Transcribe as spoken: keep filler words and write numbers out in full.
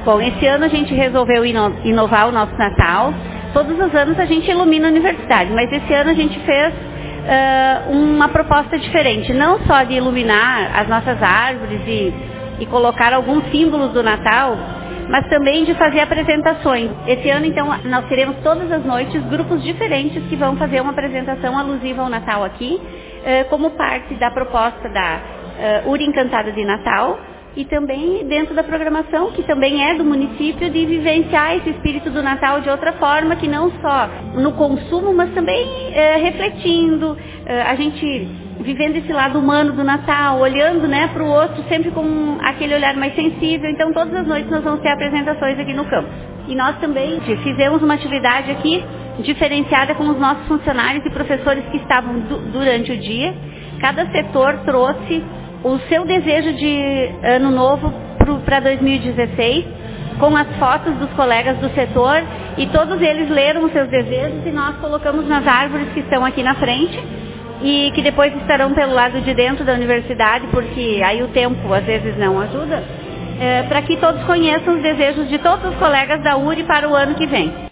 Bom, esse ano a gente resolveu ino- inovar o nosso Natal. Todos os anos a gente ilumina a universidade, mas esse ano a gente fez uh, uma proposta diferente, não só de iluminar as nossas árvores e, e colocar alguns símbolos do Natal, mas também de fazer apresentações. Esse ano, então, nós teremos todas as noites grupos diferentes que vão fazer uma apresentação alusiva ao Natal aqui, uh, como parte da proposta da uh, U R Encantada de Natal, e também dentro da programação, que também é do município, de vivenciar esse espírito do Natal de outra forma, que não só no consumo, mas também é, refletindo, é, a gente vivendo esse lado humano do Natal, olhando, né, para o outro sempre com aquele olhar mais sensível. Então todas as noites nós vamos ter apresentações aqui no campus. E nós também fizemos uma atividade aqui diferenciada com os nossos funcionários e professores que estavam du- durante o dia. Cada setor trouxe o seu desejo de ano novo para dois mil e dezesseis, com as fotos dos colegas do setor, e todos eles leram os seus desejos e nós colocamos nas árvores que estão aqui na frente e que depois estarão pelo lado de dentro da universidade, porque aí o tempo às vezes não ajuda, é, para que todos conheçam os desejos de todos os colegas da U R I para o ano que vem.